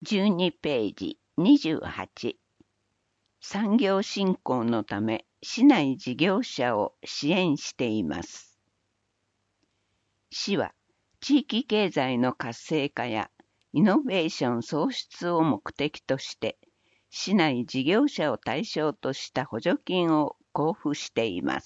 12ページ28。産業振興のため市内事業者を支援しています。市は地域経済の活性化やイノベーション創出を目的として市内事業者を対象とした補助金を交付しています。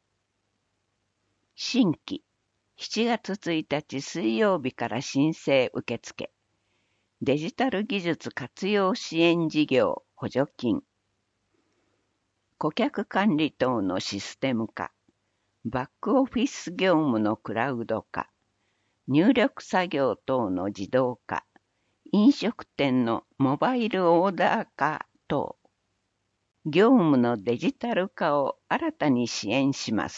新規7月1日水曜日から申請受付。デジタル技術活用支援事業補助金。顧客管理等のシステム化。バックオフィス業務のクラウド化。入力作業等の自動化。飲食店のモバイルオーダー化等。業務のデジタル化を新たに支援します。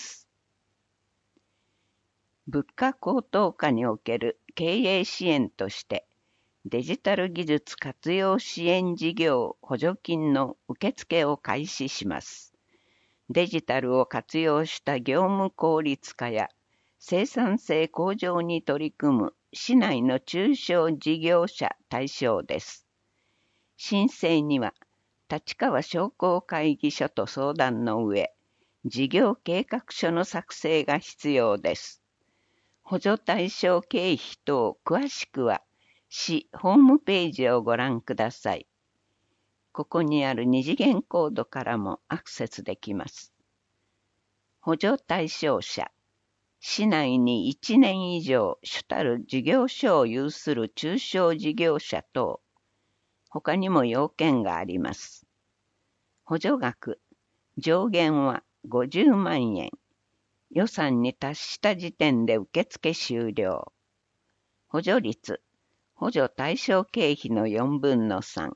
物価高騰下における経営支援として、デジタル技術活用支援事業補助金の受付を開始します。デジタルを活用した業務効率化や生産性向上に取り組む市内の中小事業者対象です。申請には立川商工会議所と相談の上、事業計画書の作成が必要です。補助対象経費等詳しくは市ホームページをご覧ください。ここにある二次元コードからもアクセスできます。補助対象者。市内に1年以上主たる事業所を有する中小事業者等。他にも要件があります。補助額。上限は50万円。予算に達した時点で受付終了。補助率。補助対象経費の4分の3。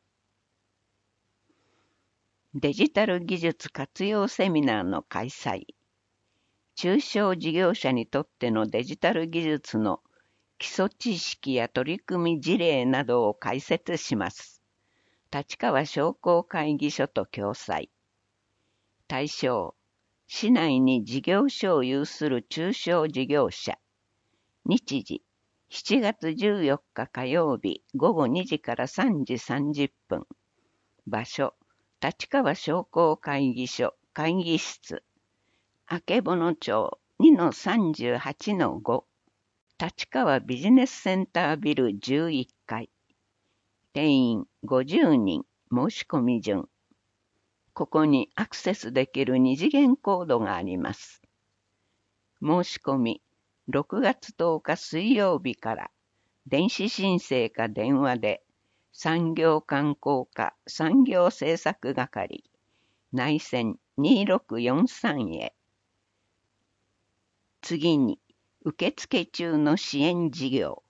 デジタル技術活用セミナーの開催。中小事業者にとってのデジタル技術の基礎知識や取り組み事例などを解説します。立川商工会議所と共催。対象。市内に事業所を有する中小事業者。日時。7月14日火曜日午後2時から3時30分。場所、立川商工会議所会議室。曙町 2-38-5。立川ビジネスセンタービル11階。定員50人。申し込み順。ここにアクセスできる二次元コードがあります。申し込み。6月10日水曜日から電子申請か電話で産業観光課産業政策係内線2643へ。次に受付中の支援事業。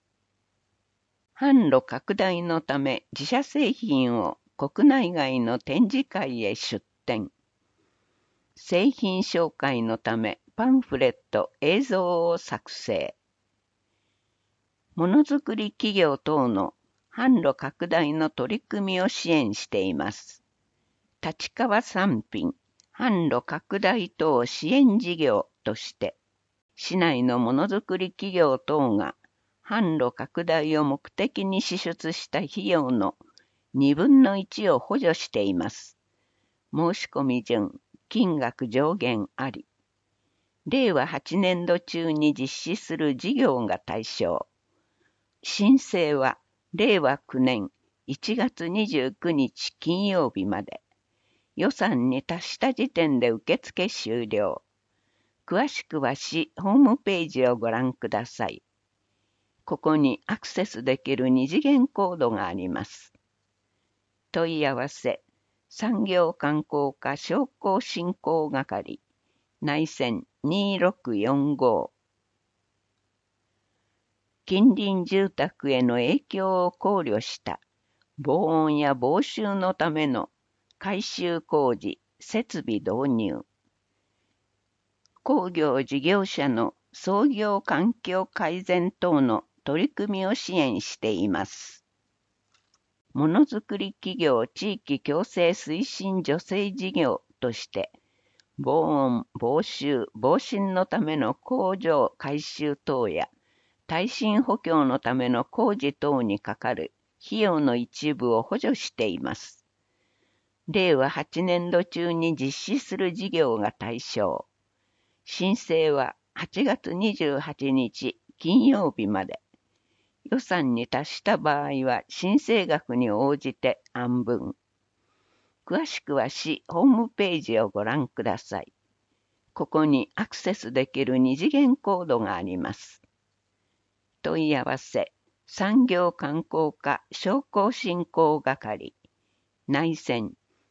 販路拡大のため自社製品を国内外の展示会へ出展。製品紹介のためパンフレット、映像を作成。ものづくり企業等の販路拡大の取り組みを支援しています。立川産品、販路拡大等支援事業として、市内のものづくり企業等が販路拡大を目的に支出した費用の2分の1を補助しています。申し込み順、金額上限あり。令和8年度中に実施する事業が対象。申請は令和9年1月29日金曜日まで。予算に達した時点で受付終了。詳しくは市ホームページをご覧ください。ここにアクセスできる二次元コードがあります。問い合わせ。産業観光課商工振興係。内線2645。近隣住宅への影響を考慮した防音や防臭のための改修工事、設備導入。工業事業者の操業環境改善等の取り組みを支援しています。ものづくり企業地域共生推進助成事業として、防音、防臭、防振のための工場改修等や、耐震補強のための工事等にかかる費用の一部を補助しています。令和8年度中に実施する事業が対象。申請は8月28日金曜日まで。予算に達した場合は申請額に応じて案分。詳しくは市ホームページをご覧ください。ここにアクセスできる二次元コードがあります。問い合わせ、産業観光課商工振興係、内線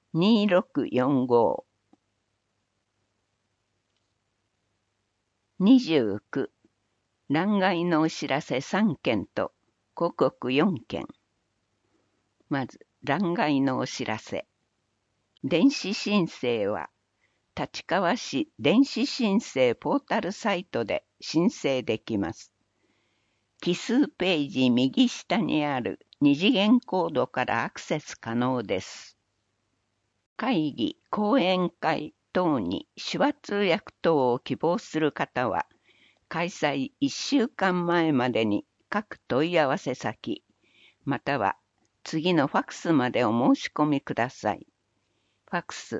2645。29、欄外のお知らせ3件と広告4件。まず、欄外のお知らせ。電子申請は、立川市電子申請ポータルサイトで申請できます。奇数ページ右下にある二次元コードからアクセス可能です。会議、講演会等に手話通訳等を希望する方は、開催1週間前までに各問い合わせ先、または次のファクスまでお申し込みください。ファクス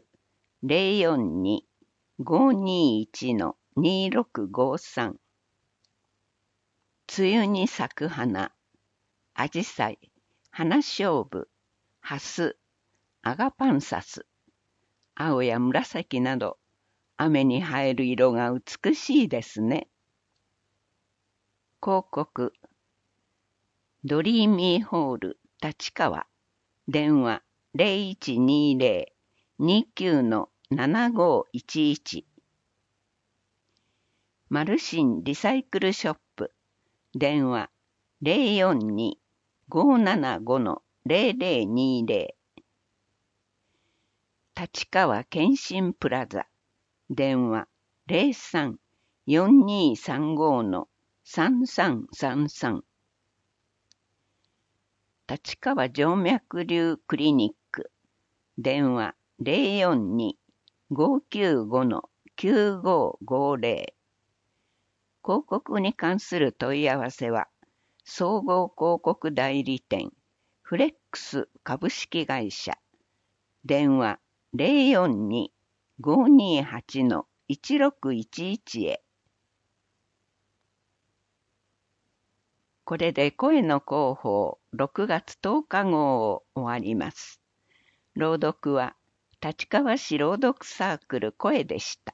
042-521-2653。梅雨に咲く花、アジサイ、花菖蒲、ハス、アガパンサス、青や紫など、雨に映える色が美しいですね。広告、ドリーミーホール、立川、電話0120-29-7511。マルシンリサイクルショップ、電話042-575-0020。立川健診プラザ、電話03-4235-3333。立川静脈瘤クリニック、電話042-595-9550。広告に関する問い合わせは、総合広告代理店、フレックス株式会社、電話042-528-1611へ。これで声の広報6月10日号を終わります。朗読は立川市朗読サークル声でした。